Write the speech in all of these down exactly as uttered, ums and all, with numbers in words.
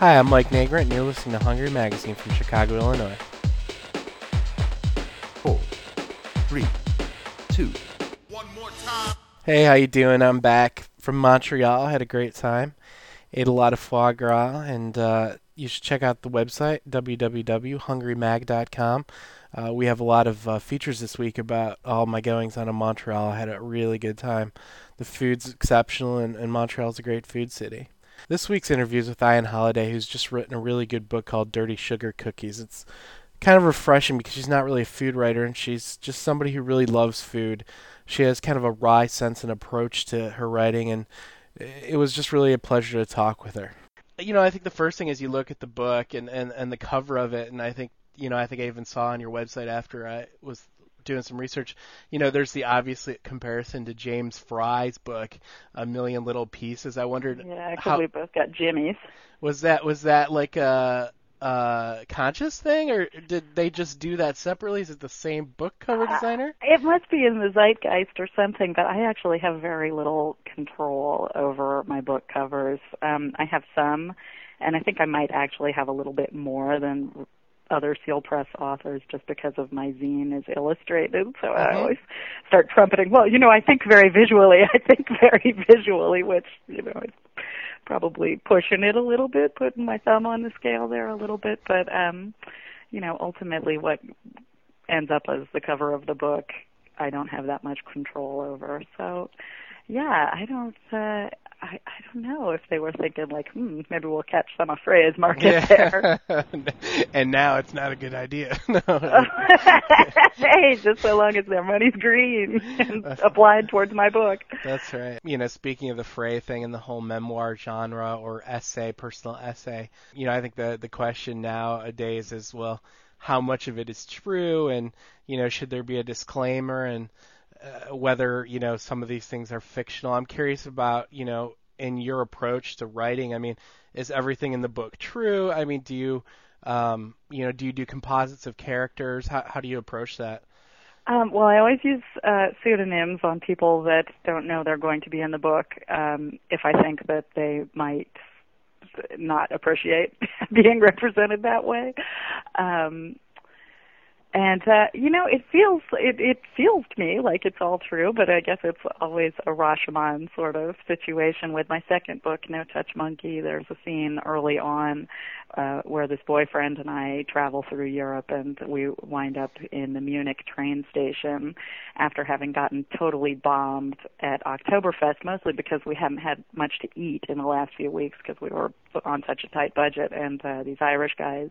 Hi, I'm Mike Nagrant, and you're listening to Hungry Magazine from Chicago, Illinois. Four, three, two. One more time. Hey, how you doing? I'm back from Montreal. I had a great time. Ate a lot of foie gras, and uh, you should check out the website, w w w dot hungry mag dot com. Uh, we have a lot of uh, features this week about all my goings on in Montreal. I had a really good time. The food's exceptional, and, and Montreal's a great food city. This week's interview is with Ian Holliday, who's just written a really good book called Dirty Sugar Cookies. It's kind of refreshing because she's not really a food writer, and she's just somebody who really loves food. She has kind of a wry sense and approach to her writing, and it was just really a pleasure to talk with her. You know, I think the first thing is you look at the book and, and, and the cover of it, and I think, you know, I think I even saw on your website after I was doing some research, you know, there's the obvious comparison to James Fry's book, A Million Little Pieces. I wondered, yeah, because how we both got Jimmy's. Was that was that like a, a conscious thing, or did they just do that separately? Is it the same book cover designer? Uh, it must be in the zeitgeist or something, but I actually have very little control over my book covers. Um, I have some, and I think I might actually have a little bit more than other Seal Press authors just because of my zine is illustrated. So mm-hmm. I always start trumpeting, well, you know, I think very visually. I think very visually, which, you know, is probably pushing it a little bit, putting my thumb on the scale there a little bit. But, um, you know, ultimately what ends up as the cover of the book, I don't have that much control over. So, yeah, I don't... Uh, I, I don't know if they were thinking like, hmm, maybe we'll catch some of Freya's market yeah. there. And now it's not a good idea. No. Hey, just so long as their money's green and applied towards my book. That's right. You know, speaking of the Freya thing and the whole memoir genre or essay, personal essay, you know, I think the the question nowadays is, well, how much of it is true, and, you know, should there be a disclaimer, and Uh, whether, you know, some of these things are fictional. I'm curious about, you know, in your approach to writing. I mean, is everything in the book true? I mean, do you, um, you know, do you do composites of characters? How, how do you approach that? Um, well, I always use uh, pseudonyms on people that don't know they're going to be in the book um, if I think that they might not appreciate being represented that way. Um And, uh, you know, it feels, it, it feels to me like it's all true, but I guess it's always a Rashomon sort of situation. With my second book, No Touch Monkey, there's a scene early on uh, where this boyfriend and I travel through Europe, and we wind up in the Munich train station after having gotten totally bombed at Oktoberfest, mostly because we hadn't had much to eat in the last few weeks because we were on such a tight budget, and uh, these Irish guys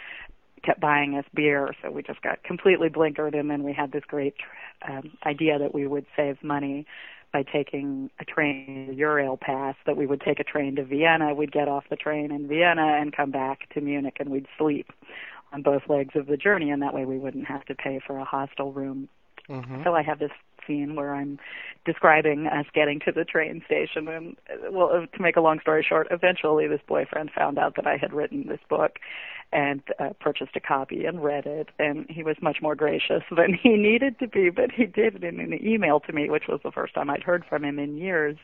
kept buying us beer, so we just got completely blinkered, and then we had this great um, idea that we would save money by taking a train, a Eurail pass, that we would take a train to Vienna, we'd get off the train in Vienna and come back to Munich, and we'd sleep on both legs of the journey, and that way we wouldn't have to pay for a hostel room. Mm-hmm. So I have this scene where I'm describing us getting to the train station, and, well, to make a long story short, eventually this boyfriend found out that I had written this book and uh, purchased a copy and read it, and he was much more gracious than he needed to be, but he did it in an email to me, which was the first time I'd heard from him in years,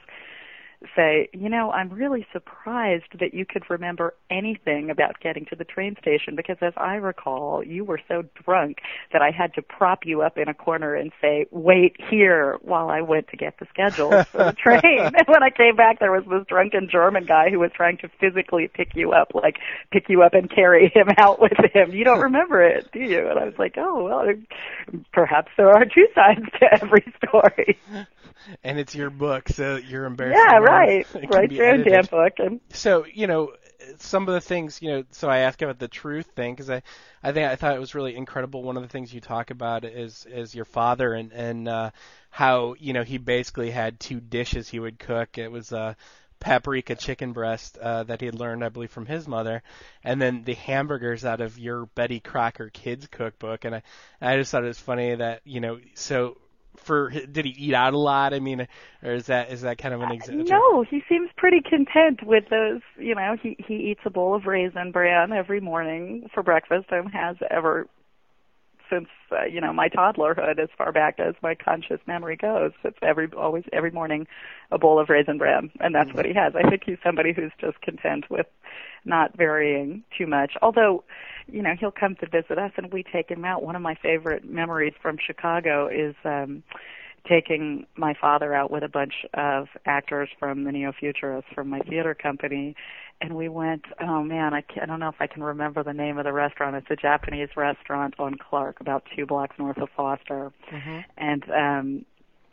say, you know, I'm really surprised that you could remember anything about getting to the train station, because as I recall, you were so drunk that I had to prop you up in a corner and say, wait here, while I went to get the schedules for the train. And when I came back, there was this drunken German guy who was trying to physically pick you up, like pick you up and carry him out with him. You don't remember it, do you? And I was like, oh, well, perhaps there are two sides to every story. And it's your book, so you're embarrassed. Yeah, right. Write your own damn book. And... So, you know, some of the things, you know, so I asked about the truth thing, because I, I think I thought it was really incredible. One of the things you talk about is is your father, and, and uh, how, you know, he basically had two dishes he would cook. It was uh, paprika chicken breast uh, that he had learned, I believe, from his mother, and then the hamburgers out of your Betty Crocker kids cookbook. And I, I just thought it was funny that, you know, so... For did he eat out a lot? I mean, or is that is that kind of an example? No, he seems pretty content with those. You know, he he eats a bowl of raisin bran every morning for breakfast and has ever since uh, you know my toddlerhood, as far back as my conscious memory goes. It's every always every morning a bowl of raisin bran, and that's mm-hmm. what he has. I think he's somebody who's just content with not varying too much. Although, you know, he'll come to visit us, and we take him out. One of my favorite memories from Chicago is um, taking my father out with a bunch of actors from the Neo-Futurists from my theater company. And we went, oh man, I, can't, I don't know if I can remember the name of the restaurant. It's a Japanese restaurant on Clark, about two blocks north of Foster. Mm-hmm. And um,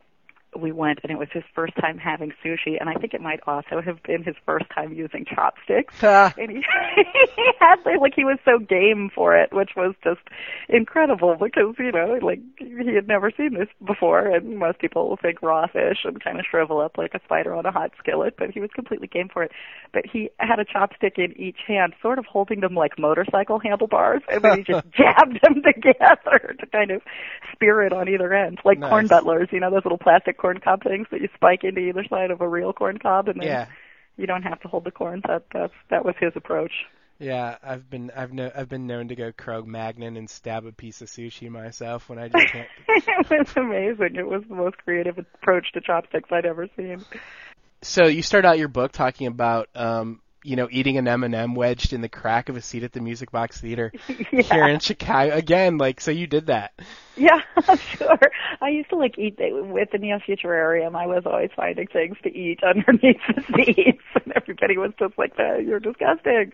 we went, and it was his first time having sushi, and I think it might also have been his first time using chopsticks. And he, he had, like, he was so game for it, which was just incredible because, you know, like, he had never seen this before, and most people will think raw fish and kind of shrivel up like a spider on a hot skillet, but he was completely game for it. But he had a chopstick in each hand, sort of holding them like motorcycle handlebars, and then he just jabbed them together to kind of spear it on either end, like nice. Corn butlers, you know, those little plastic corn cob things that you spike into either side of a real corn cob, and then yeah. you don't have to hold the corn. That that's that was his approach. Yeah, I've been I've no, I've been known to go Cro-Magnon and stab a piece of sushi myself when I just can't. It was amazing. It was the most creative approach to chopsticks I'd ever seen. So you start out your book talking about um, you know, eating an M and M wedged in the crack of a seat at the Music Box Theater yeah. here in Chicago. Again, like, so you did that. Yeah, sure. I used to, like, eat with the Neo-Futurarium. I was always finding things to eat underneath the seats, and everybody was just like, that. You're disgusting.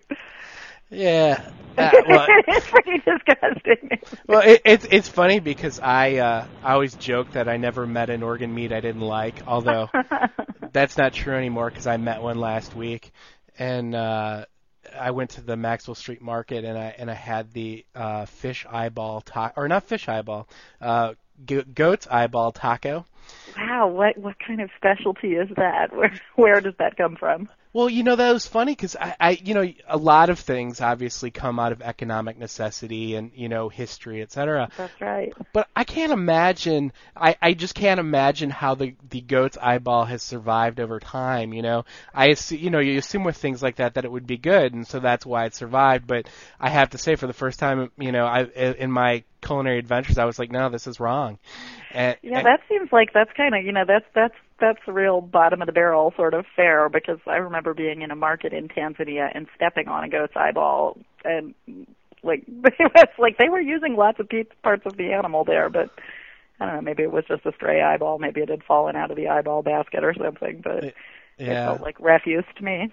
Yeah. Uh, well, it's pretty disgusting. Well, it, it's it's funny because I uh, I always joke that I never met an organ meat I didn't like, although that's not true anymore because I met one last week. And uh, I went to the Maxwell Street Market, and I and I had the uh, fish eyeball taco, or not fish eyeball, uh, go- goat's eyeball taco. Wow, what what kind of specialty is that? Where where does that come from? Well, you know, that was funny because I, I, you know, a lot of things obviously come out of economic necessity and, you know, history, et cetera. That's right. But I can't imagine, I, I just can't imagine how the, the goat's eyeball has survived over time, you know. I assume, you know, you assume with things like that that it would be good, and so that's why it survived. But I have to say, for the first time, you know, I in my culinary adventures, I was like, no, this is wrong. And, yeah, and, that seems like that's kind of, you know, that's that's that's a real bottom of the barrel sort of fare, because I remember being in a market in Tanzania and stepping on a goat's eyeball, and like it was like they were using lots of parts of the animal there, but I don't know, maybe it was just a stray eyeball, maybe it had fallen out of the eyeball basket or something, but yeah. it felt like refuse to me.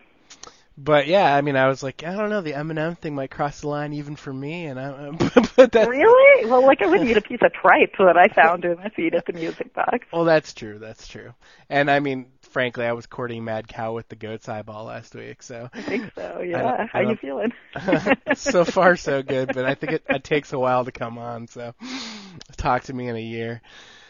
But yeah, I mean, I was like, I don't know, the M and M thing might cross the line even for me, and I. But that, really? Well, like I wouldn't eat a piece of tripe that I found in a seat at the Music Box. Well, that's true. That's true. And I mean, frankly, I was courting Mad Cow with the goat's eyeball last week, so. I think so. Yeah. How you feeling? So far, so good, but I think it, it takes a while to come on. So, talk to me in a year.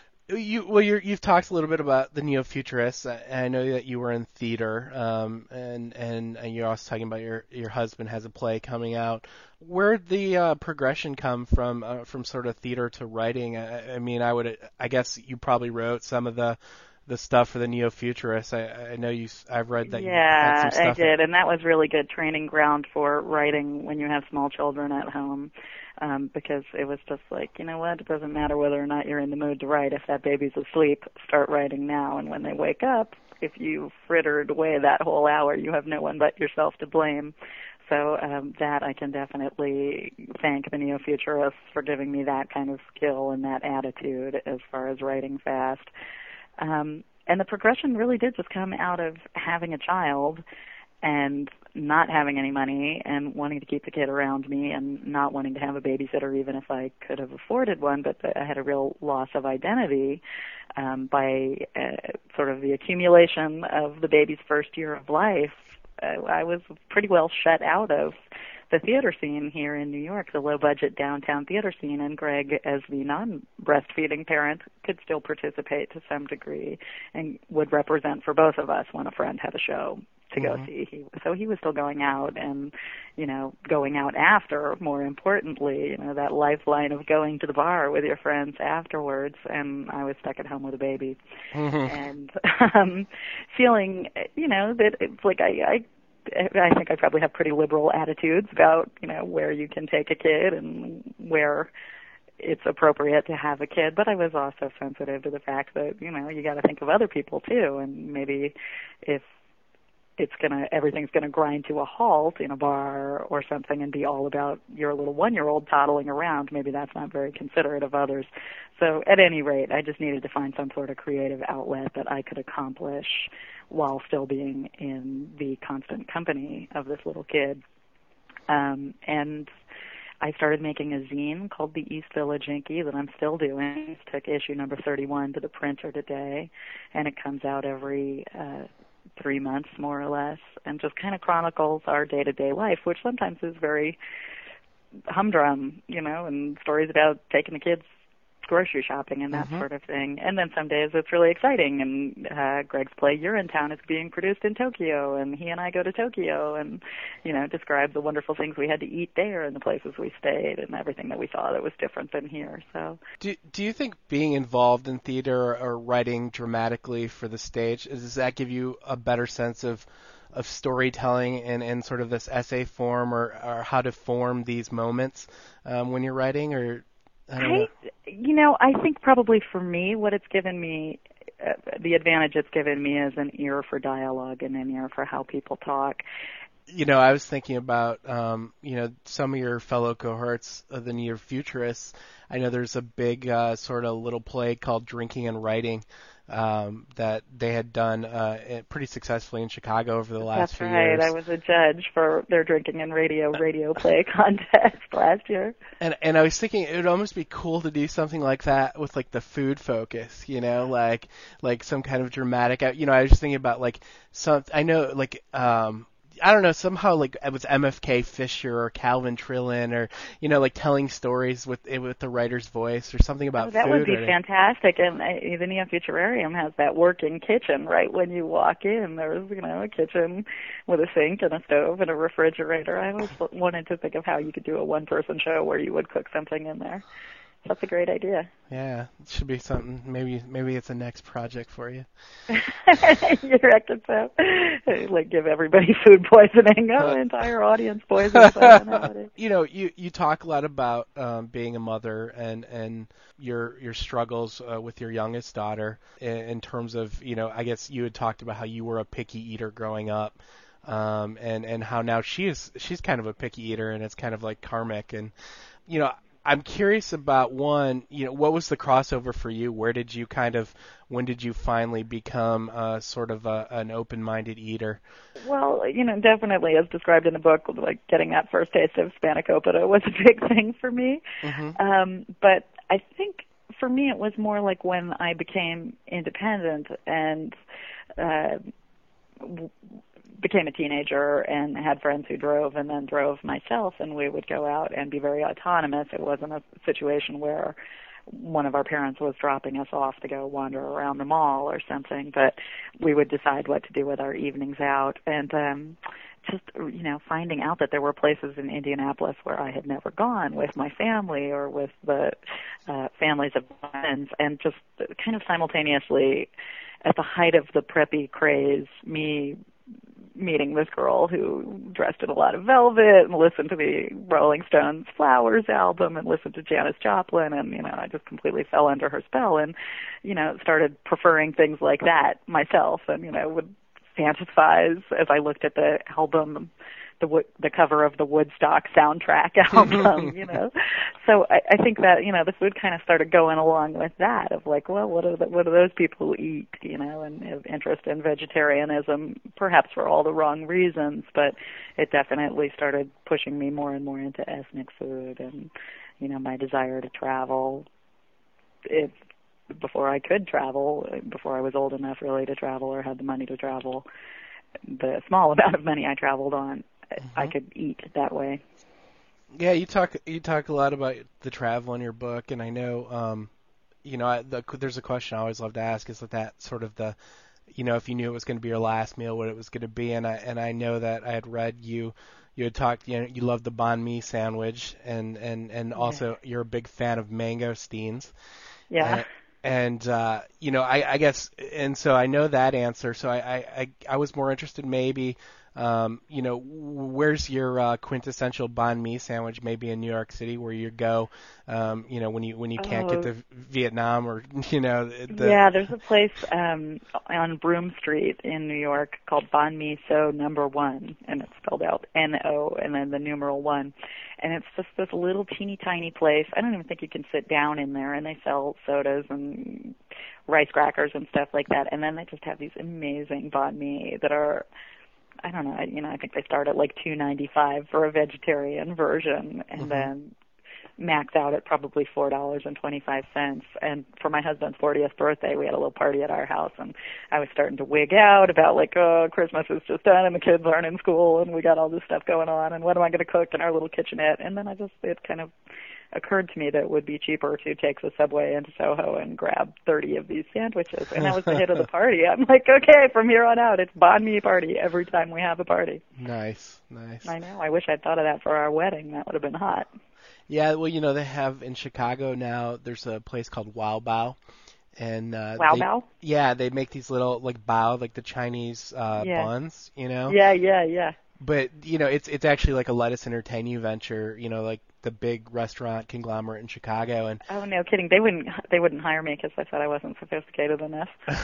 You well, you're, you've talked a little bit about the Neo-Futurists, and I know that you were in theater, um, and, and and you're also talking about your your husband has a play coming out. Where'd the uh, progression come from, uh, from sort of theater to writing? I, I mean, I would, I guess you probably wrote some of the the stuff for the Neo-Futurists. I, I know you. I've read that. Yeah, you had some stuff I did, and that was really good training ground for writing when you have small children at home. Um, because it was just like, you know what, it doesn't matter whether or not you're in the mood to write. If that baby's asleep, start writing now. And when they wake up, if you frittered away that whole hour, you have no one but yourself to blame. So um, that I can definitely thank the Neo-Futurists for giving me that kind of skill and that attitude as far as writing fast. Um, and the progression really did just come out of having a child and not having any money and wanting to keep the kid around me and not wanting to have a babysitter even if I could have afforded one, but I had a real loss of identity um, by uh, sort of the accumulation of the baby's first year of life. Uh, I was pretty well shut out of the theater scene here in New York, the low-budget downtown theater scene, and Greg, as the non-breastfeeding parent, could still participate to some degree and would represent for both of us when a friend had a show to go mm-hmm. see. He, so he was still going out and, you know, going out after, more importantly, you know, that lifeline of going to the bar with your friends afterwards, and I was stuck at home with a baby. Mm-hmm. And um, feeling, you know, that it's like I, I I think I probably have pretty liberal attitudes about, you know, where you can take a kid and where it's appropriate to have a kid, but I was also sensitive to the fact that, you know, you got to think of other people too, and maybe if it's gonna everything's gonna grind to a halt in a bar or something and be all about your little one-year-old toddling around, maybe that's not very considerate of others. So at any rate, I just needed to find some sort of creative outlet that I could accomplish while still being in the constant company of this little kid. Um, and I started making a zine called the East Village Inky that I'm still doing. I took issue number thirty-one to the printer today, and it comes out every uh, three months, more or less, and just kind of chronicles our day-to-day life, which sometimes is very humdrum, you know, and stories about taking the kids grocery shopping and that Mm-hmm. sort of thing. And then some days it's really exciting, and uh, Greg's play Urinetown is being produced in Tokyo, and he and I go to Tokyo and, you know, describe the wonderful things we had to eat there and the places we stayed and everything that we saw that was different than here. So, Do Do you think being involved in theater or writing dramatically for the stage, does that give you a better sense of of storytelling and, and sort of this essay form, or, or how to form these moments um, when you're writing? Or I don't know. I, you know, I think probably for me, what it's given me, uh, the advantage it's given me is an ear for dialogue and an ear for how people talk. You know, I was thinking about, um, you know, some of your fellow cohorts of the near futurists. I know there's a big uh, sort of little play called Drinking and Writing um, that they had done uh, pretty successfully in Chicago over the last That's few right. years. I was a judge for their Drinking and Radio radio play contest last year. And and I was thinking it would almost be cool to do something like that with like the food focus, you know, like like some kind of dramatic. You know, I was just thinking about like some. I know like um. I don't know, somehow like it was M F K Fisher or Calvin Trillin, or, you know, like telling stories with with the writer's voice or something about Oh, that food. would be or, fantastic. And uh, the Neo Futurarium has that working kitchen right when you walk in. There's, you know, a kitchen with a sink and a stove and a refrigerator. I always wanted to think of how you could do a one-person show where you would cook something in there. That's a great idea. Yeah, it should be something. Maybe maybe it's a next project for you. You reckon so? Like give everybody food poisoning. Oh, entire audience poisoning. You know, you, you talk a lot about um, being a mother and, and your your struggles uh, with your youngest daughter in, in terms of, you know, I guess you had talked about how you were a picky eater growing up, um, and, and how now she is she's kind of a picky eater, and it's kind of like karmic. And, you know, I'm curious about, one, you know, what was the crossover for you? Where did you kind of, when did you finally become uh, sort of a, an open-minded eater? Well, you know, definitely, as described in the book, like getting that first taste of spanakopita was a big thing for me. Mm-hmm. Um, but I think for me it was more like when I became independent and uh, w- became a teenager and had friends who drove and then drove myself, and we would go out and be very autonomous. It wasn't a situation where one of our parents was dropping us off to go wander around the mall or something, but we would decide what to do with our evenings out. And um, just, you know, finding out that there were places in Indianapolis where I had never gone with my family or with the uh, families of friends, and just kind of simultaneously, at the height of the preppy craze, me meeting this girl who dressed in a lot of velvet and listened to the Rolling Stones Flowers album and listened to Janis Joplin, and, you know, I just completely fell under her spell and, you know, started preferring things like that myself, and, you know, would fantasize as I looked at the album, the wo- the cover of the Woodstock soundtrack album, you know. So I, I think that, you know, the food kind of started going along with that, of like, well, what do the, what do those people eat, you know, and have interest in vegetarianism, perhaps for all the wrong reasons, but it definitely started pushing me more and more into ethnic food, and, you know, my desire to travel. It, before I could travel, before I was old enough really to travel or had the money to travel, the small amount of money I traveled on, mm-hmm. I could eat that way. Yeah, you talk you talk a lot about the travel in your book, and I know, um, you know, I, the, there's a question I always love to ask, is that, that sort of the, you know, if you knew it was going to be your last meal, what it was going to be, and I and I know that I had read you, you had talked, you know, you love the banh mi sandwich, and and and also yeah. you're a big fan of mangosteens. Yeah. And, And, uh, you know, I, I guess, and so I know that answer. So I, I, I was more interested maybe Um, you know, where's your uh, quintessential banh mi sandwich? Maybe in New York City, where you go, um, you know, when you when you can't get Oh. to Vietnam, or you know, the Yeah, there's a place um on Broome Street in New York called Banh Mi So Number One, and it's spelled out N O and then the numeral one. And it's just this little teeny tiny place. I don't even think you can sit down in there, and they sell sodas and rice crackers and stuff like that. And then they just have these amazing banh mi that are, I don't know, you know, I think they start at like two ninety-five for a vegetarian version, and Mhm. then max out at probably four dollars and twenty-five cents. And for my husband's fortieth birthday, we had a little party at our house, and I was starting to wig out about like, oh, Christmas is just done and the kids aren't in school and we got all this stuff going on and what am I going to cook in our little kitchenette? And then I just, it kind of occurred to me that it would be cheaper to take the subway into Soho and grab thirty of these sandwiches. And that was the hit of the party. I'm like, okay, from here on out, it's banh mi party every time we have a party. Nice, nice. I know. I wish I'd thought of that for our wedding. That would have been hot. Yeah, well, you know, they have in Chicago now. There's a place called Wow Bao, and uh, Wow they, Bao? yeah, they make these little like bao, like the Chinese uh, Yeah. buns, you know. Yeah, yeah, yeah. But you know, it's it's actually like a Let Us Entertain You venture, you know, like the big restaurant conglomerate in Chicago, and Oh, no kidding. They wouldn't they wouldn't hire me because I thought I wasn't sophisticated enough.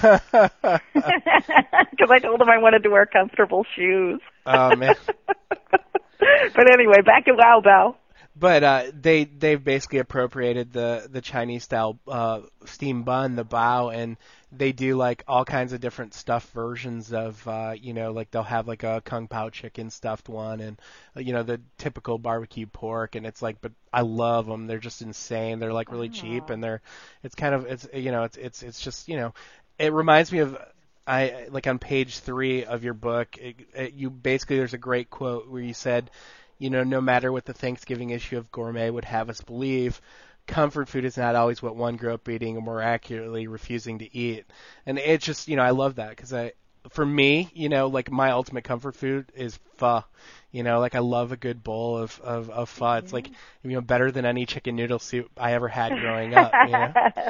Because I told them I wanted to wear comfortable shoes. Oh man. But anyway, back to Wow Bao. But uh, they they've basically appropriated the the Chinese style uh, steam bun, the bao, and they do like all kinds of different stuffed versions of uh, you know, like they'll have like a kung pao chicken stuffed one, and uh, you know, the typical barbecue pork, and it's like, but I love them. They're just insane. They're like really cheap, and they're it's kind of it's you know it's it's it's just you know, it reminds me of. I like on page three of your book, it, it, you basically there's a great quote where you said, you know, no matter what the Thanksgiving issue of Gourmet would have us believe, comfort food is not always what one grew up eating, or more accurately, refusing to eat. And it's just, you know, I love that because I, for me, you know, like my ultimate comfort food is pho. You know, like I love a good bowl of of, of pho. It's like, you know, better than any chicken noodle soup I ever had growing up. You know?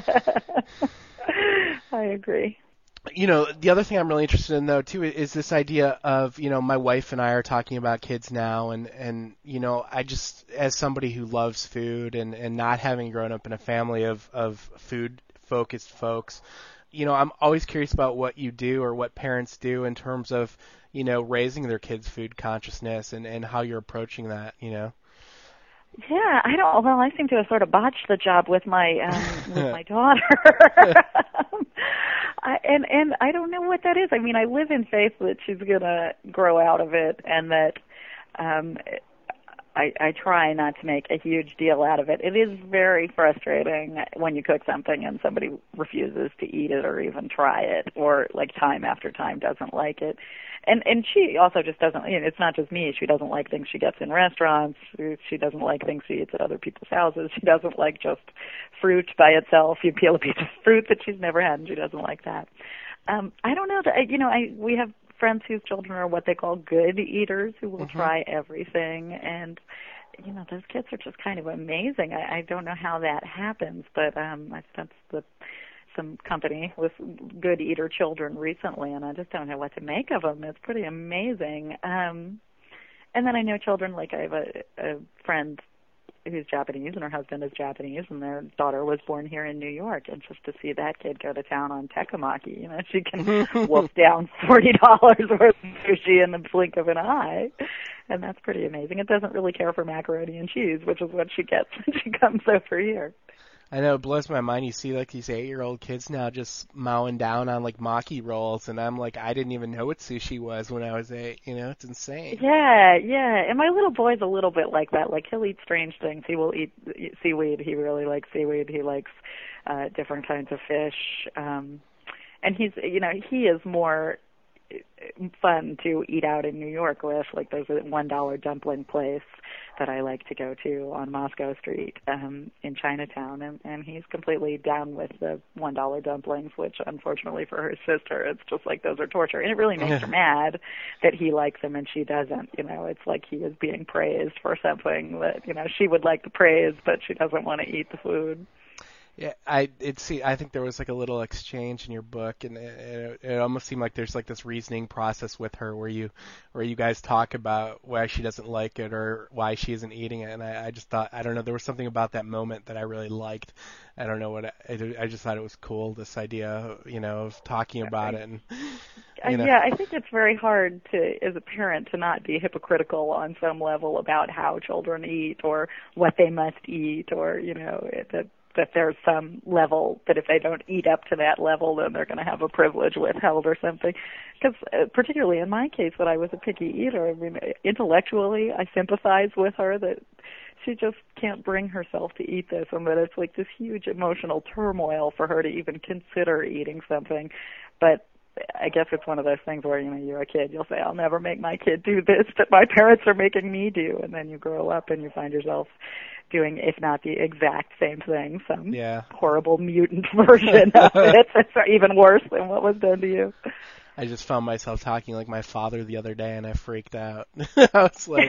I agree. You know, the other thing I'm really interested in, though, too, is this idea of, you know, my wife and I are talking about kids now, and, and you know, I just, as somebody who loves food and, and not having grown up in a family of, of food-focused folks, you know, I'm always curious about what you do or what parents do in terms of, you know, raising their kids' food consciousness and, and how you're approaching that, you know. Yeah, I don't. Well, I seem to have sort of botched the job with my um, with my daughter, I, and and I don't know what that is. I mean, I live in faith that she's gonna grow out of it, and that um, I, I try not to make a huge deal out of it. It is very frustrating when you cook something and somebody refuses to eat it or even try it, or like time after time doesn't like it. And and she also just doesn't, you know, it's not just me. She doesn't like things she gets in restaurants. She doesn't like things she eats at other people's houses. She doesn't like just fruit by itself. You peel a piece of fruit that she's never had, and she doesn't like that. Um, I don't know. That, you know, I we have friends whose children are what they call good eaters, who will Mm-hmm. try everything. And, you know, those kids are just kind of amazing. I, I don't know how that happens, but um, I spent the some company with good eater children recently, and I just don't know what to make of them. It's pretty amazing. Um, and then I know children, like I have a, a friend who's Japanese, and her husband is Japanese, and their daughter was born here in New York, and just to see that kid go to town on tekkemaki, you know, she can wolf down forty dollars worth of sushi in the blink of an eye, and that's pretty amazing. It doesn't really care for macaroni and cheese, which is what she gets when she comes over here. I know, it blows my mind. You see like these eight-year-old kids now just mowing down on like maki rolls, and I'm like, I didn't even know what sushi was when I was eight. You know, it's insane. Yeah, yeah. And my little boy's a little bit like that. Like, he'll eat strange things. He will eat seaweed. He really likes seaweed. He likes uh different kinds of fish. Um and he's, you know, he is more fun to eat out in New York with. Like, there's a one dollar dumpling place that I like to go to on Moscow Street um in Chinatown, and and he's completely down with the one dollar dumplings, which unfortunately for her sister, it's just like those are torture, and it really makes her mad that he likes them and she doesn't. You know, it's like he is being praised for something that, you know, she would like the praise, but she doesn't want to eat the food. Yeah, I it see. I think there was like a little exchange in your book, and it, it, it almost seemed like there's like this reasoning process with her, where you, where you guys talk about why she doesn't like it or why she isn't eating it. And I, I just thought, I don't know, there was something about that moment that I really liked. I don't know what I, I just thought it was cool. This idea, you know, of talking about it. And you know. Uh, yeah, I think it's very hard to, as a parent, to not be hypocritical on some level about how children eat or what they must eat, or you know that. that there's some level that if they don't eat up to that level, then they're going to have a privilege withheld or something. Because uh, particularly in my case, that I was a picky eater, I mean, intellectually, I sympathize with her that she just can't bring herself to eat this, and that it's like this huge emotional turmoil for her to even consider eating something. But I guess it's one of those things where, you know, you're a kid, you'll say, I'll never make my kid do this that my parents are making me do. And then you grow up and you find yourself doing, if not the exact same thing, some yeah. horrible mutant version of it. It's even worse than what was done to you. I just found myself talking like my father the other day, and I freaked out. I was like,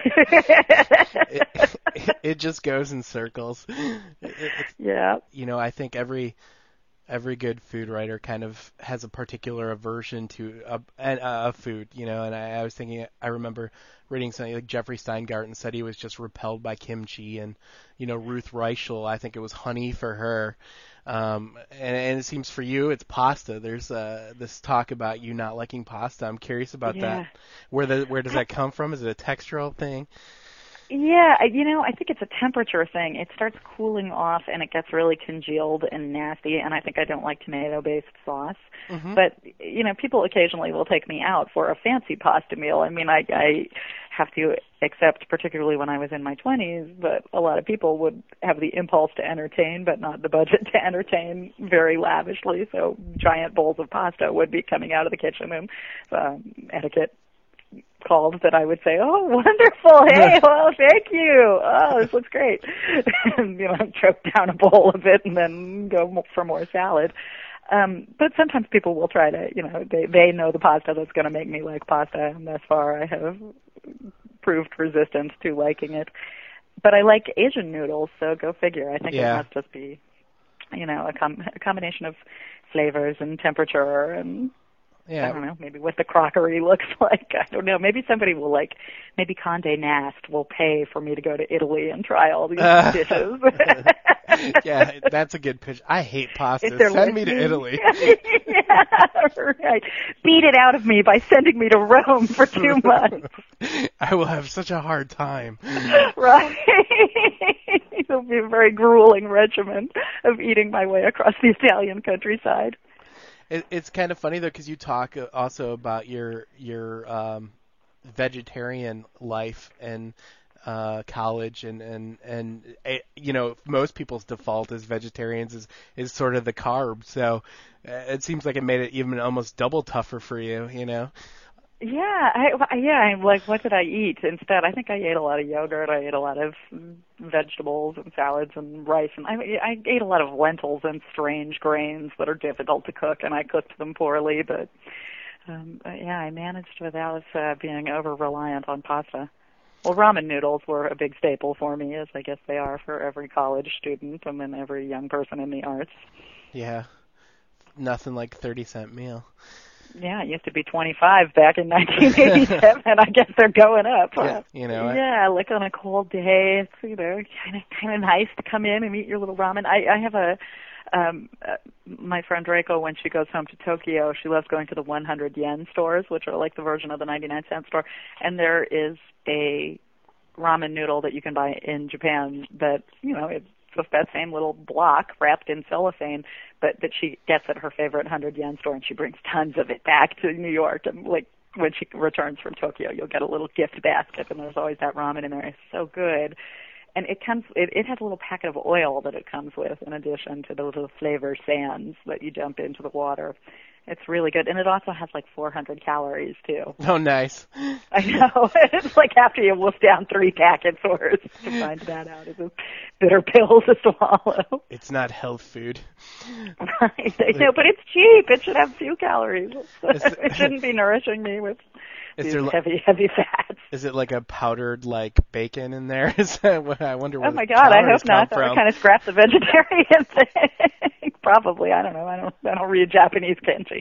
it, it, it just goes in circles. It, it, yeah. You know, I think every every good food writer kind of has a particular aversion to a, a, a food, you know, and I, I was thinking, I remember reading something like Jeffrey Steingarten said he was just repelled by kimchi, and, you know, Ruth Reichel, I think it was honey for her. Um, and, and it seems for you, it's pasta. There's uh, this talk about you not liking pasta. I'm curious about yeah. that. Where the where does that come from? Is it a textural thing? Yeah, you know, I think it's a temperature thing. It starts cooling off and it gets really congealed and nasty, and I think I don't like tomato-based sauce. Mm-hmm. But, you know, people occasionally will take me out for a fancy pasta meal. I mean, I, I have to accept, particularly when I was in my twenties, that a lot of people would have the impulse to entertain but not the budget to entertain very lavishly, so giant bowls of pasta would be coming out of the kitchen, and um, etiquette called that I would say, oh, wonderful, hey, well, thank you, oh, this looks great, and, you know, choke down a bowl of it and then go for more salad. Um, but sometimes people will try to, you know, they, they know the pasta that's going to make me like pasta, and thus far I have proved resistance to liking it. But I like Asian noodles, so go figure. I think yeah. it must just be, you know, a, com- a combination of flavors and temperature and Yeah. I don't know, maybe what the crockery looks like. I don't know. Maybe somebody will like, maybe Condé Nast will pay for me to go to Italy and try all these uh, dishes. Yeah, that's a good pitch. I hate pasta. Send listening. me to Italy. Yeah, right. Beat it out of me by sending me to Rome for two months. I will have such a hard time. Right. It'll be a very grueling regimen of eating my way across the Italian countryside. It, it's kind of funny though, because you talk also about your your um, vegetarian life and uh, college, and and and it, you know, most people's default as vegetarians is is sort of the carbs. So uh, it seems like it made it even almost double tougher for you, you know. Yeah, I, yeah. I'm like, what did I eat instead? I think I ate a lot of yogurt. I ate a lot of vegetables and salads and rice, and I, I ate a lot of lentils and strange grains that are difficult to cook, and I cooked them poorly. But um, yeah, I managed without uh, being over reliant on pasta. Well, ramen noodles were a big staple for me, as I guess they are for every college student and then every young person in the arts. Yeah, nothing like thirty cent meal. Yeah, it used to be twenty-five back in nineteen eighty-seven. I guess they're going up. Yeah, you know. Yeah, like on a cold day, it's, you know, kind of kind of nice to come in and eat your little ramen. I, I have a um uh, my friend Reiko, when she goes home to Tokyo, she loves going to the one hundred yen stores, which are like the version of the ninety-nine cent store. And there is a ramen noodle that you can buy in Japan that, you know, it's just that same little block wrapped in cellophane, but that she gets at her favorite one hundred yen store, and she brings tons of it back to New York. And like when she returns from Tokyo, you'll get a little gift basket, and there's always that ramen in there. It's so good. And it comes, it, it has a little packet of oil that it comes with, in addition to the little flavor sands that you dump into the water. It's really good, and it also has like four hundred calories too. Oh, nice. I know. It's like after you wolf down three packets worth to find that out. It's a bitter pill to swallow. It's not health food. Right. No, but it's cheap. It should have few calories. It, it shouldn't be nourishing me with is these there, heavy, heavy fats. Is it like a powdered like bacon in there? Is that what, I wonder where Oh my God, I hope not. That from. would kind of scrap the vegetarian thing. Probably. I don't know. I don't. I don't read Japanese kanji.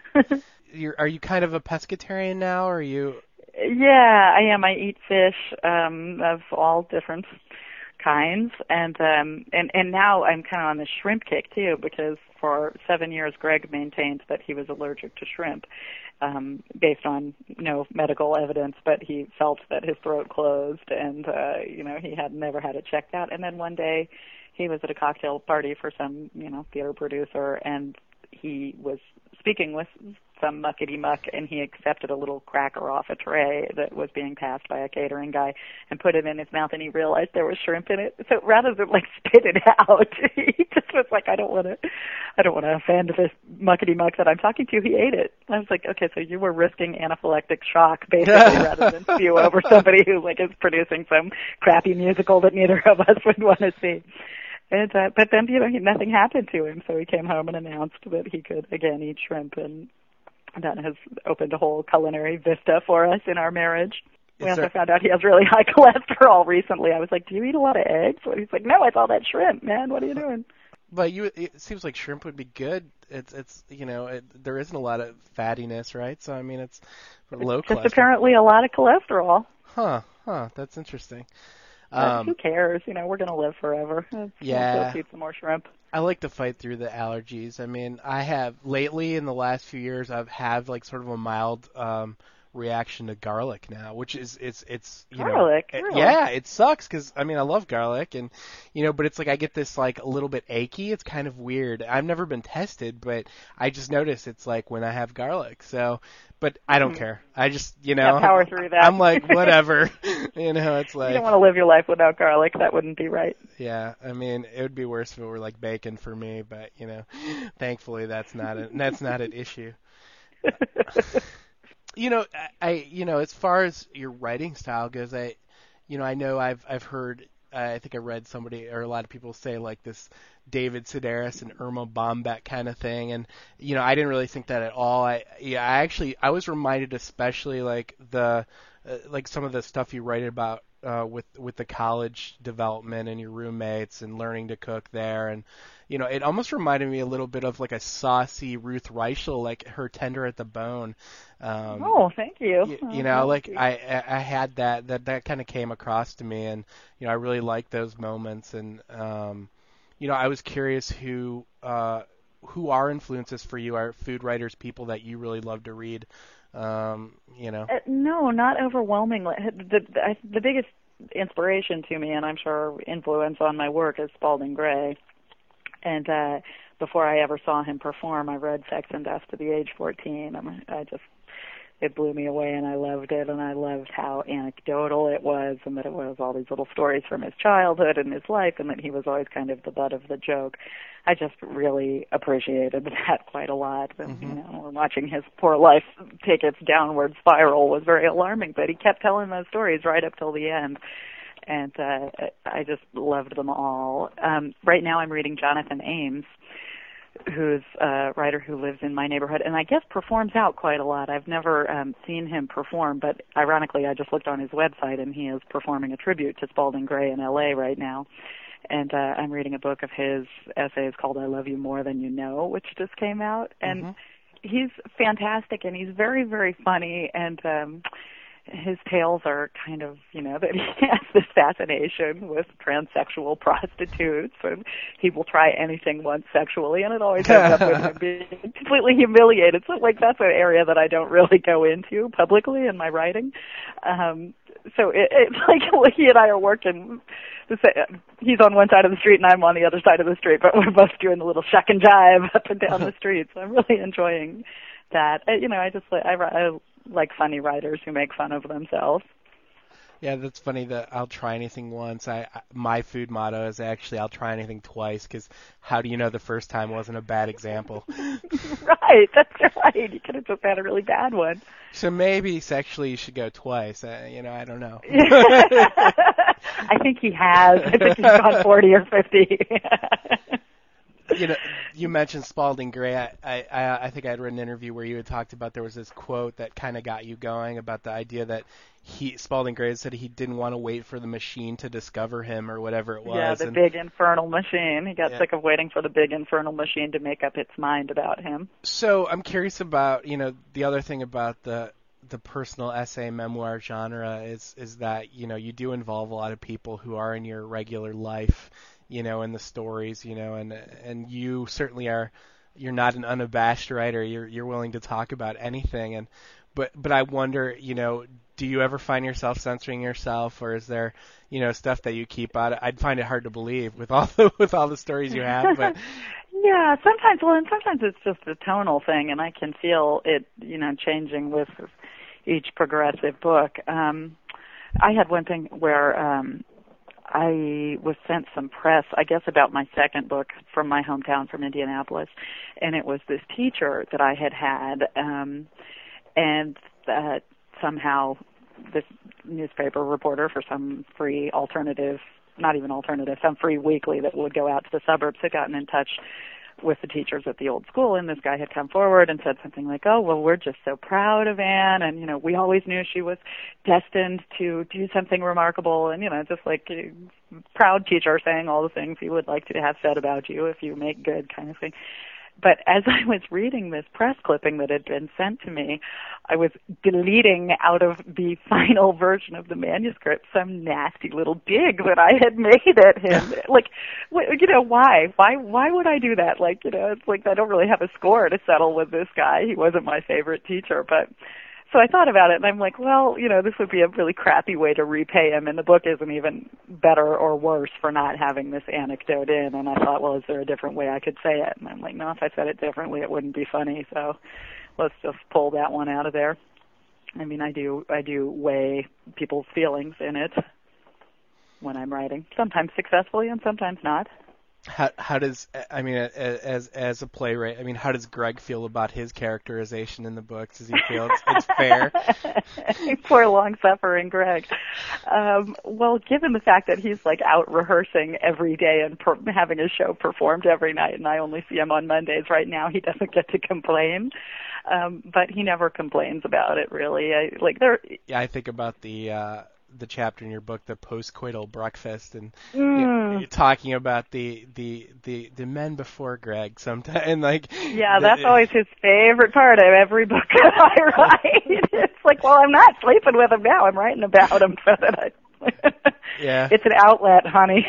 You're, are you kind of a pescatarian now, or are you? Yeah, I am. I eat fish um, of all different kinds, and um, and and now I'm kind of on the shrimp kick too, because for seven years Greg maintained that he was allergic to shrimp, um, based on no medical evidence, but he felt that his throat closed, and uh, you know he had never had it checked out, and then one day he was at a cocktail party for some, you know, theater producer, and he was speaking with some muckety-muck, and he accepted a little cracker off a tray that was being passed by a catering guy and put it in his mouth, and he realized there was shrimp in it. So rather than, like, spit it out, he just was like, I don't want to I don't want to offend this muckety-muck that I'm talking to. He ate it. I was like, okay, so you were risking anaphylactic shock, basically, rather than spew over somebody who, like, is producing some crappy musical that neither of us would want to see. And, uh, but then, you know, he, nothing happened to him, so he came home and announced that he could, again, eat shrimp, and that has opened a whole culinary vista for us in our marriage. We Is also there... found out he has really high cholesterol recently. I was like, do you eat a lot of eggs? And he's like, no, it's all that shrimp, man. What are you doing? But you, it seems like shrimp would be good. It's, it's, you know, it, there isn't a lot of fattiness, right? So, I mean, it's low It's just cholesterol. apparently a lot of cholesterol. Huh, huh, that's interesting. Um, who cares? You know, we're going to live forever. Let's, yeah. Let's go eat some more shrimp. I like to fight through the allergies. I mean, I have lately in the last few years, I've had like sort of a mild um, reaction to garlic now, which is it's it's you garlic. know really? yeah, it sucks because I mean I love garlic and you know, but it's like I get this like a little bit achy. It's kind of weird. I've never been tested, but I just notice it's like when I have garlic. So. But I don't mm. care. I just, you know, yeah, power through that. I'm like, whatever. you know, it's like... You don't want to live your life without garlic. That wouldn't be right. Yeah, I mean, it would be worse if it were like bacon for me, but, you know, thankfully that's not a, that's not an issue. you know, I, you know, as far as your writing style goes, I, you know, I know I've, I've heard, uh, I think I read somebody or a lot of people say like this David Sedaris and Irma Bombeck kind of thing, and you know I didn't really think that at all. I yeah I actually I was reminded especially like the uh, like some of the stuff you write about uh, with with the college development and your roommates and learning to cook there, and you know it almost reminded me a little bit of like a saucy Ruth Reichel, like her Tender at the Bone. Um, oh, thank you. You, oh, you know, like I I had that that that kind of came across to me, and you know I really liked those moments, and um, you know, I was curious who uh, who are influences for you, are food writers, people that you really love to read. Um, you know, uh, no, not overwhelmingly. The, the the biggest inspiration to me, and I'm sure influence on my work, is Spalding Gray. And uh, before I ever saw him perform, I read Sex and Death to the Age fourteen. I'm, I just it blew me away, and I loved it, and I loved how anecdotal it was, and that it was all these little stories from his childhood and his life, and that he was always kind of the butt of the joke. I just really appreciated that quite a lot. And, mm-hmm. you know, watching his poor life take its downward spiral was very alarming, but he kept telling those stories right up till the end. And uh, I just loved them all. Um, right now I'm reading Jonathan Ames, who's a writer who lives in my neighborhood, and I guess performs out quite a lot. I've never um, seen him perform, but ironically, I just looked on his website, and he is performing a tribute to Spalding Gray in L A right now. And uh, I'm reading a book of his essays called I Love You More Than You Know, which just came out. And mm-hmm. he's fantastic, and he's very, very funny, and um, his tales are kind of, you know, that he has this fascination with transsexual prostitutes, and he will try anything once sexually, and it always ends up with him being completely humiliated. So, like, that's an area that I don't really go into publicly in my writing. Um, so it, it's like well, he and I are working. He's on one side of the street, and I'm on the other side of the street, but we're both doing the little shuck and jive up and down the street. So I'm really enjoying that. You know, I just I, I like funny writers who make fun of themselves. Yeah, that's funny that I'll try anything once. I, I my food motto is actually I'll try anything twice because how do you know the first time wasn't a bad example? Right, that's right. You could have just had a really bad one. So maybe sexually you should go twice. Uh, you know, I don't know. I think he has. I think he's gone forty or fifty. You know, you mentioned Spalding Gray. I, I, I think I had read an interview where you had talked about there was this quote that kind of got you going about the idea that he Spalding Gray said he didn't want to wait for the machine to discover him or whatever it was. Yeah, the and, big infernal machine. He got yeah. sick of waiting for the big infernal machine to make up its mind about him. So I'm curious about, you know, the other thing about the the personal essay memoir genre is is that, you know, you do involve a lot of people who are in your regular life, you know, in the stories, you know, and and you certainly are. You're not an unabashed writer. You're you're willing to talk about anything, and but but I wonder, you know, do you ever find yourself censoring yourself, or is there, you know, stuff that you keep out? I'd find it hard to believe with all the with all the stories you have, but yeah, sometimes. Well, and sometimes it's just a tonal thing, and I can feel it, you know, changing with each progressive book. Um, I had one thing where. Um, I was sent some press, I guess, about my second book from my hometown, from Indianapolis, and it was this teacher that I had had, um, and that somehow this newspaper reporter for some free alternative, not even alternative, some free weekly that would go out to the suburbs had gotten in touch with the teachers at the old school, and this guy had come forward and said something like, oh, well, we're just so proud of Anne, and, you know, we always knew she was destined to do something remarkable, and, you know, just like a proud teacher saying all the things he would like to have said about you if you make good kind of thing. But as I was reading this press clipping that had been sent to me, I was deleting out of the final version of the manuscript some nasty little dig that I had made at him. Like, you know, why? Why Why would I do that? Like, you know, it's like I don't really have a score to settle with this guy. He wasn't my favorite teacher, but... So I thought about it, and I'm like, well, you know, this would be a really crappy way to repay him, and the book isn't even better or worse for not having this anecdote in. And I thought, well, is there a different way I could say it? And I'm like, no, if I said it differently, it wouldn't be funny. So let's just pull that one out of there. I mean, I do, I do weigh people's feelings in it when I'm writing, sometimes successfully and sometimes not. How how does I mean as as a playwright? I mean, how does Greg feel about his characterization in the book? Does he feel it's, it's fair? Poor long-suffering Greg. Um, well, given the fact that he's like out rehearsing every day and per- having his show performed every night, and I only see him on Mondays right now, he doesn't get to complain. Um, but he never complains about it, really. I, like there. Yeah, I think about the. Uh, the chapter in your book, the post-coital breakfast, and mm. you know, you're talking about the, the, the, the men before Greg sometimes, and like... Yeah, the, that's always his favorite part of every book that I write. It's like, well, I'm not sleeping with him now, I'm writing about him, so that I... Yeah. It's an outlet, honey.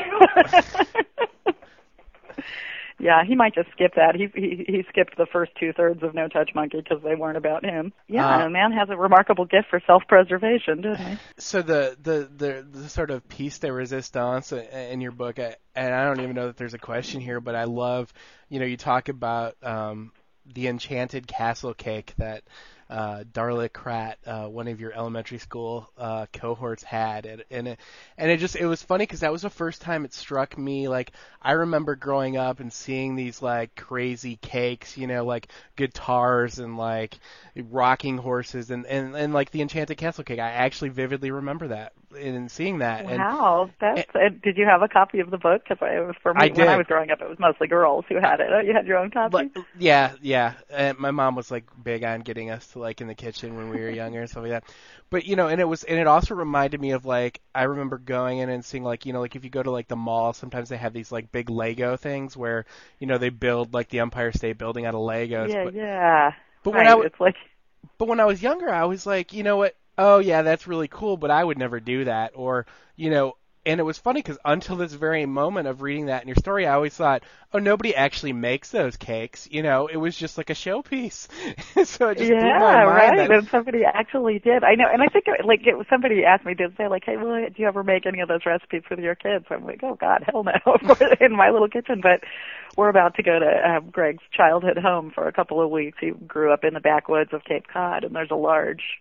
Yeah, he might just skip that. He he, he skipped the first two-thirds of No Touch Monkey because they weren't about him. Yeah, uh, a man has a remarkable gift for self-preservation, doesn't he? So the, the, the, the sort of piece de resistance in your book, and I don't even know that there's a question here, but I love, you know, you talk about um, the enchanted castle cake that uh, Darla Kratt, uh, one of your elementary school uh, cohorts, had, and, and it and it just it was funny because that was the first time it struck me. Like, I remember growing up and seeing these like crazy cakes, you know, like guitars and like rocking horses, and, and, and like the enchanted castle cake. I actually vividly remember that and seeing that. Wow, and, that's. And, did you have a copy of the book? Because it was for me I when did. I was growing up, it was mostly girls who had it. Oh, you had your own copy? But, yeah, yeah. And my mom was like big on getting us to like in the kitchen when we were younger and stuff like that. But you know, and it was, and it also reminded me of like I remember going in and seeing like you know like if you go to like the mall, sometimes they have these like big Lego things where you know they build like the Empire State Building out of Legos. Yeah, but, yeah. But right. when I w- it's like. But when I was younger, I was like, you know what? Oh yeah, that's really cool, but I would never do that. Or you know. And it was funny because until this very moment of reading that in your story, I always thought, oh, nobody actually makes those cakes. You know, it was just like a showpiece. So it just yeah, blew my mind. right. That... And somebody actually did. I know. And I think, it, like, it, somebody asked me, did say, like, hey, well, do you ever make any of those recipes with your kids? I'm like, oh, God, hell no, in my little kitchen. But we're about to go to um, Greg's childhood home for a couple of weeks. He grew up in the backwoods of Cape Cod, and there's a large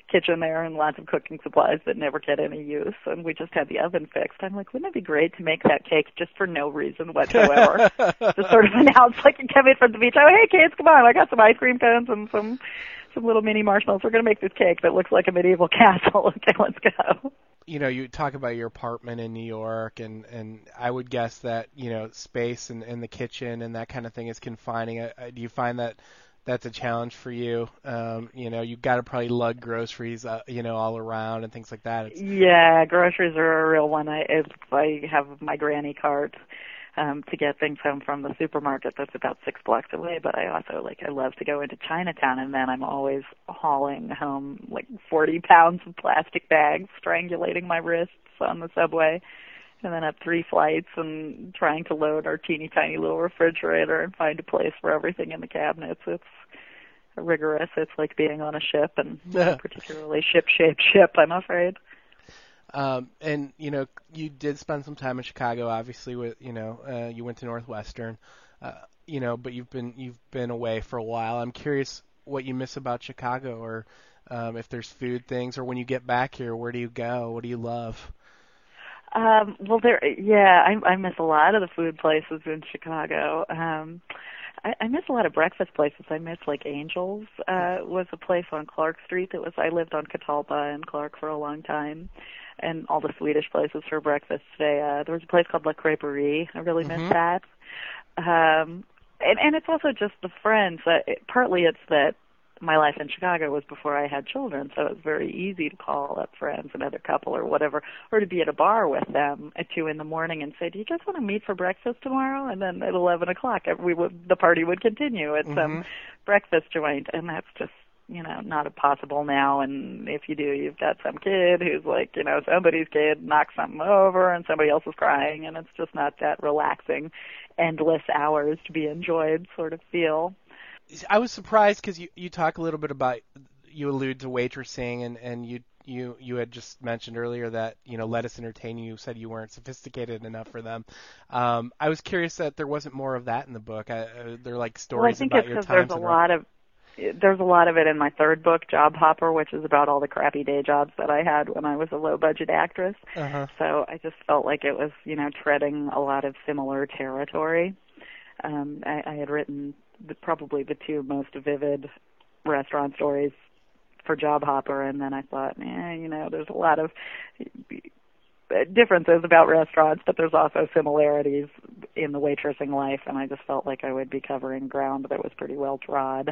kitchen there and lots of cooking supplies that never get any use. And we just had the oven fixed. I'm like, wouldn't it be great to make that cake just for no reason whatsoever? Just sort of announce, like, you come in from the beach, oh, hey, kids, come on, I got some ice cream cones and some some little mini marshmallows. We're going to make this cake that looks like a medieval castle. Okay, let's go. You know, you talk about your apartment in New York, and, and I would guess that, you know, space and, and the kitchen and that kind of thing is confining. Uh, do you find that that's a challenge for you? Um, you know, you've got to probably lug groceries, uh, you know, all around and things like that. It's... Yeah, groceries are a real one. I, if I have my granny cart um, to get things home from the supermarket that's about six blocks away, but I also, like, I love to go into Chinatown, and then I'm always hauling home, like, forty pounds of plastic bags, strangulating my wrists on the subway, and then up three flights and trying to load our teeny tiny little refrigerator and find a place for everything in the cabinets. It's rigorous. It's like being on a ship, and a particularly ship-shaped ship, I'm afraid. Um, and, you know, you did spend some time in Chicago, obviously, with, you know, uh, you went to Northwestern, uh, you know, but you've been, you've been away for a while. I'm curious what you miss about Chicago, or um, if there's food things, or when you get back here, where do you go? What do you love? Um, well, there, yeah, I, I miss a lot of the food places in Chicago. Um, I, I miss a lot of breakfast places. I miss, like, Angels uh, was a place on Clark Street that was, I lived on Catalpa and Clark for a long time, and all the Swedish places for breakfast today. Uh, there was a place called La Crêperie. I really Mm-hmm. miss that. Um, and, and it's also just the friends. Uh, it, partly it's that my life in Chicago was before I had children, so it was very easy to call up friends, another couple or whatever, or to be at a bar with them at two in the morning and say, do you guys want to meet for breakfast tomorrow? And then at eleven o'clock, we would, the party would continue at Mm-hmm. some breakfast joint, and that's just, you know, not possible now. And if you do, you've got some kid who's like, you know, somebody's kid knocked something over and somebody else is crying, and it's just not that relaxing, endless hours to be enjoyed sort of feel. I was surprised because you, you talk a little bit about, you allude to waitressing, and, and you, you you had just mentioned earlier that, you know, Let Us Entertain You, said you weren't sophisticated enough for them. Um, I was curious that there wasn't more of that in the book. I, uh, they're like stories well, I think about it's your because times. There's a in lot of There's a lot of it in my third book, Job Hopper, which is about all the crappy day jobs that I had when I was a low-budget actress. Uh-huh. So I just felt like it was, you know, treading a lot of similar territory. Um, I, I had written the, probably the two most vivid restaurant stories for Job Hopper, and then I thought, eh, you know, there's a lot of differences about restaurants, but there's also similarities in the waitressing life, and I just felt like I would be covering ground that was pretty well trod.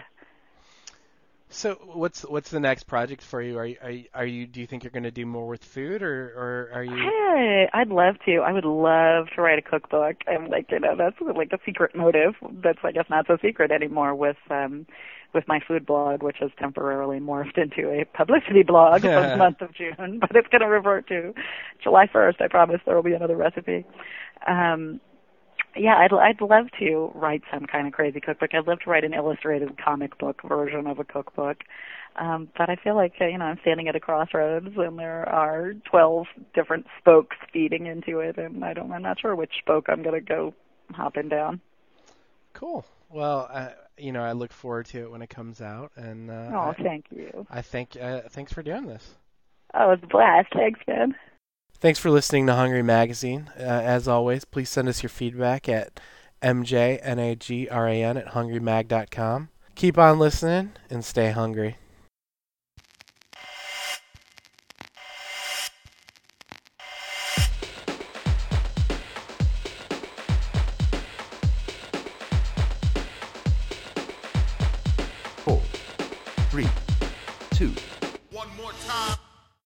So what's what's the next project for you? Are you, are you, are you do you think you're going to do more with food, or, or are you? Hey, I'd love to. I would love to write a cookbook, and like you know, that's like a secret motive. That's I guess not so secret anymore with um with my food blog, which has temporarily morphed into a publicity blog for the month of June, but it's going to revert to July first. I promise there will be another recipe. Um, Yeah, I'd I'd love to write some kind of crazy cookbook. I'd love to write an illustrated comic book version of a cookbook. Um, but I feel like, you know, I'm standing at a crossroads and there are twelve different spokes feeding into it, and I don't, I'm not sure which spoke I'm going to go hopping down. Cool. Well, uh, you know, I look forward to it when it comes out. And uh, Oh, I, thank you. I think uh, thanks for doing this. Oh, it was a blast. Thanks, man. Thanks for listening to Hungry Magazine. Uh, as always, please send us your feedback at m j n a g r a n at hungry mag dot com. Keep on listening and stay hungry. Four, three, two. One more time.